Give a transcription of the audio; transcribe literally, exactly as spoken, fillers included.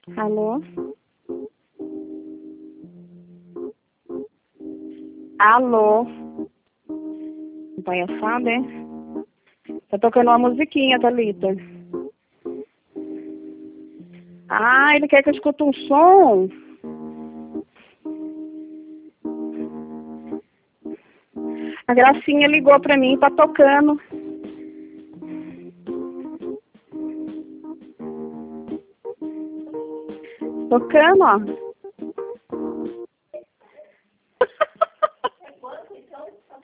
Alô? Alô? Palhaçada, é? Tá tocando uma musiquinha, Thalita. Ah, ele quer que eu escute um som? A Gracinha ligou pra mim, tá tocando. Tocando, ó.